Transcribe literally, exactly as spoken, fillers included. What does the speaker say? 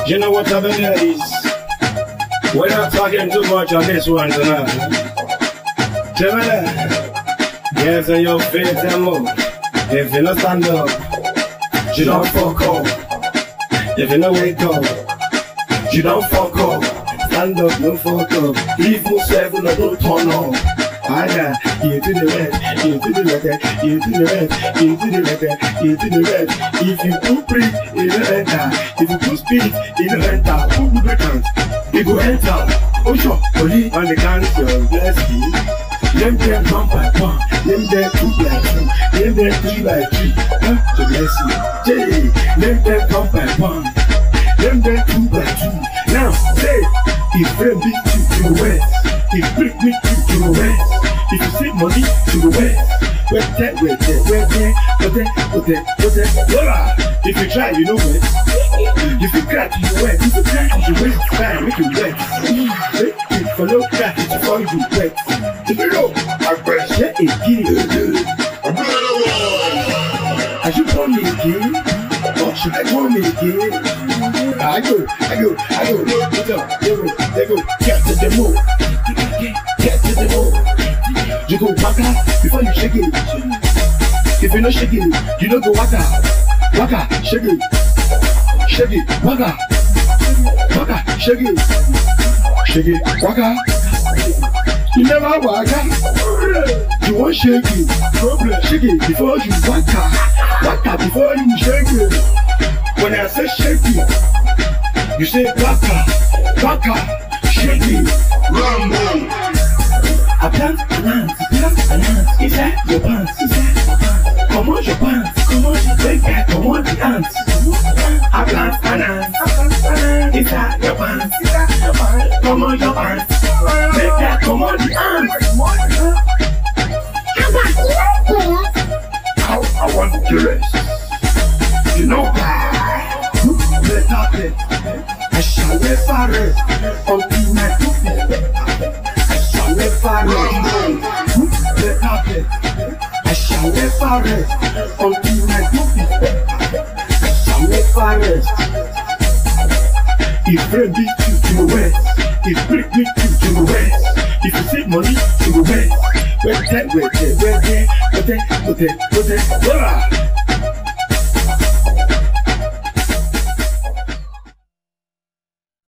You know what happened here is, we're not talking too much on this one tonight. Gemini, yes, and your faith and move. If you don't stand up, you don't fuck up. If you don't wake up, you don't fuck up. Stand up, no fuck up. Evil seven, no don't turn up. I got you to the red, you to the red, you to the red, you to the red, you to the red. If you put breathe, it will enter. If you put speed, it will enter. Put the breakers, it will enter. Oh sure, only on the council, bless me. Them them one by one, them them two by two, them them three by three. Huh? So bless you. Jay, them them one by one, them them two by two. Now say, if friend beat you to the west, if break me to the west. If you see money to the west, where there, where there, where there, where there, where there, where there, voila! If you try, you know where. If you crack, you wet. If you crack, you wet. Try, make you wet. If you follow crack, it's before you wet. If you know, I press it again. Are you born me again? Or should I born me again? I go, I go, I go. Let's go, there go, there go. Get to the move. Get to the move. You go waka before you shake it. If you no shake it, you don't go waka. Waka, shake it. Shake it, waka. Waka, shake it. Shake it, waka. You never waka. You won't shake it. Problem, shake it before you waka. Waka before you shake it. When I say shake it, you say waka. Waka, shake it. Rambo. I plant an ant, plant an ant. Is that your pants? Is that your pants? Come on your pants, come on your big cat, come on the ants. I plant an ant, is that your pants? Is that your pants? Come on your pants, big cat, come on the ants. How I want to rest, you know how. Better bet, I shall never rest until my foot is better. Never rest, better bet. I shall never rest until my group is better. I shall never rest. If friend beat you to the west, if break beat you to the west, if you see money to the west, where there, where there, where there, where there, where there, where there,